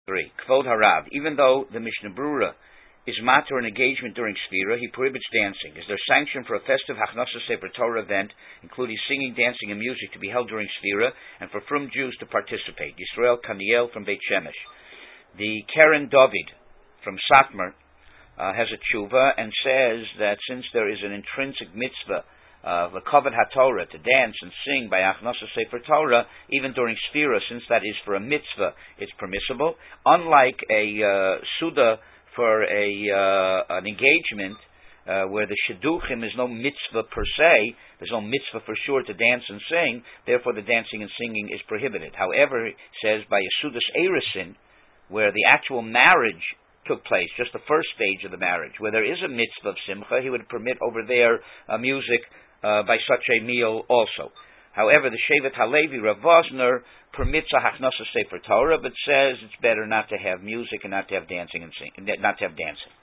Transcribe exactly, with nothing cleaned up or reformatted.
Three. Kvod Harav. Even though the Mishnah Brura is matter an engagement during Sfira, he prohibits dancing. Is there sanction for a festive Hachnasa Sefer Torah event, including singing, dancing, and music, to be held during Sfira, and for frum Jews to participate? Yisrael Kaniel from Beit Shemesh. The Keren David from Satmar uh, has a tshuva and says that since there is an intrinsic mitzvah of the Kavod HaTorah to dance and sing by Achnasa Sefer Torah, even during Sfira, since that is for a mitzvah, it's permissible. Unlike a uh, Suda for a uh, an engagement uh, where the Shidduchim is no mitzvah per se, there's no mitzvah for sure to dance and sing, therefore the dancing and singing is prohibited. However, it says by a Sudas Erisin, where the actual marriage took place, just the first stage of the marriage, where there is a mitzvah of Simcha, he would permit over there uh, music uh, by such a meal also. However, the Shevet Halevi, Rav Vosner, permits a Hachnasa Sefer Torah, but says it's better not to have music and not to have dancing and sing, not to have dancing.